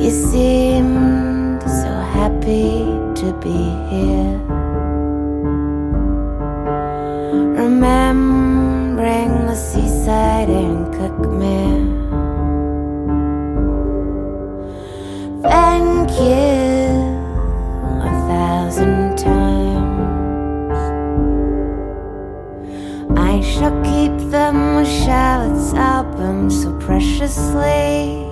You seemed so happy to be here, remembering the seaside in Cookmere. Thank you 1,000 times. I shall keep them with Charlotte's album so preciously.